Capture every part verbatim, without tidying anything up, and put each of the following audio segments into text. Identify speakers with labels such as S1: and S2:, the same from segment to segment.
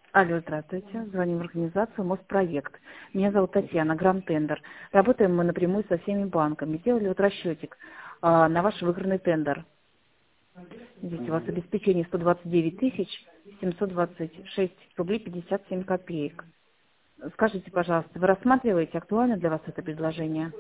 S1: Алло, здравствуйте. Звоним в организацию Моспроект. Меня зовут Татьяна, Гранд-тендер. Работаем мы напрямую со всеми банками. Сделали вот расчетик а, на ваш выигранный тендер. Здесь у вас
S2: Мгм.
S1: обеспечение сто двадцать девять тысяч семьсот двадцать шесть рублей пятьдесят семь копеек. Скажите, пожалуйста, вы рассматриваете, актуально для вас это предложение?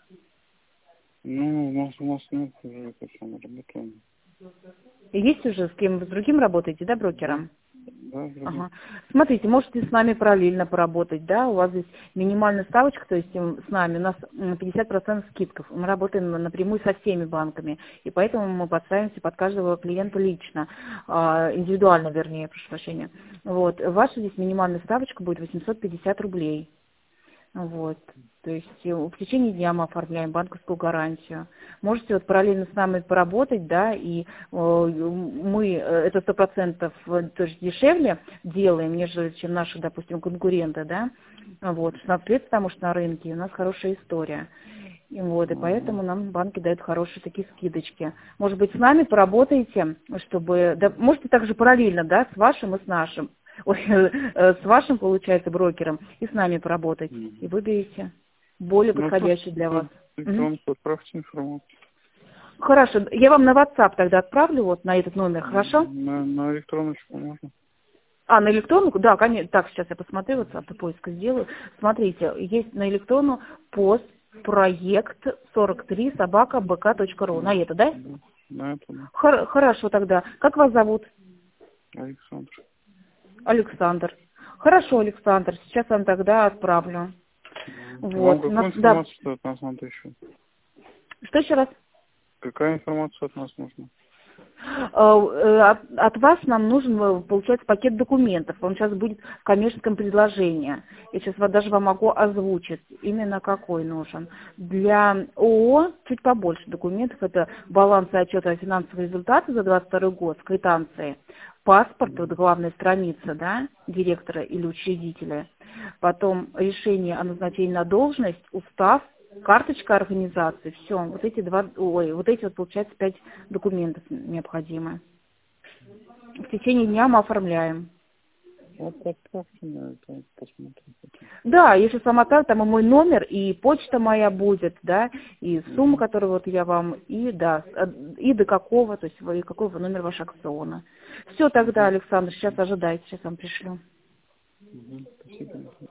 S2: Ну, у нас, у нас нет уже, это самое, работаем.
S1: Есть уже с кем, с другим работаете, да,
S2: Да,
S1: брокером?
S2: да, вроде.
S1: Ага. Смотрите, можете с нами параллельно поработать, да, у вас здесь минимальная ставочка, то есть м, с нами у нас м, пятьдесят процентов скидков, мы работаем напрямую со всеми банками, и поэтому мы подстраиваемся под каждого клиента лично, а, индивидуально, вернее, прошу прощения. Вот, ваша здесь минимальная ставочка будет восемьсот пятьдесят рублей. Вот. То есть э, в течение дня мы оформляем банковскую гарантию. Можете вот параллельно с нами поработать, да, и э, мы э, это сто процентов э, то есть дешевле делаем, нежели чем наши, допустим, конкуренты, да. Вот, шестнадцать лет, потому что на рынке у нас хорошая история. И вот, и
S2: Мгм.
S1: поэтому нам банки дают хорошие такие скидочки. Может быть, с нами поработаете, чтобы... Да, можете также параллельно, да, с вашим и с нашим. Ой, э, с вашим, получается, брокером, и с нами поработать. И
S2: Мгм.
S1: выберете более
S2: Ну, просто
S1: подходящий для вас. Мгм.
S2: электронку отправьте информацию.
S1: Хорошо, я вам на WhatsApp тогда отправлю, вот на этот номер, хорошо?
S2: М, На, на электроночку можно?
S1: А, на электронку? Да, конечно. Так, сейчас я посмотрю, вот автопоиск сделаю. Смотрите, есть на электрону пост проект сорок три собака бк точка ру. На
S2: М,
S1: это, да?
S2: Да, на это, да.
S1: Хор- хорошо тогда. Как вас зовут?
S2: Александр.
S1: Александр. Хорошо, Александр, сейчас вам тогда отправлю.
S2: М. Вам
S1: Вот. У нас,
S2: какую
S1: да.
S2: информацию от нас надо еще?
S1: Что еще раз?
S2: Какая информация от нас нужна?
S1: Э, э, От, от вас нам нужен, э, получается, пакет документов. Он сейчас будет в коммерческом предложении. Я сейчас вот даже вам могу озвучить, именно какой нужен. Для ООО чуть побольше документов. Это баланс и отчет о финансовых результатах за двадцать второй год, квитанции, паспорт, вот
S2: М.
S1: главная страница, да, директора или учредителя. Потом решение о назначении на должность, устав, карточка организации, все, вот эти два, ой, вот эти вот, получается, пять документов необходимы. В течение дня мы оформляем.
S2: Вот отправьте на это, посмотрим потом.
S1: Да, если сама так, там и мой номер, и почта моя будет, да, и сумма,
S2: Угу.
S1: которую вот я вам, и да, э, и до какого, то есть вы, какой вы номер вашего акциона. Все тогда,
S2: Угу.
S1: Александр, сейчас ожидайте, сейчас вам пришлю.
S2: Угу. Спасибо.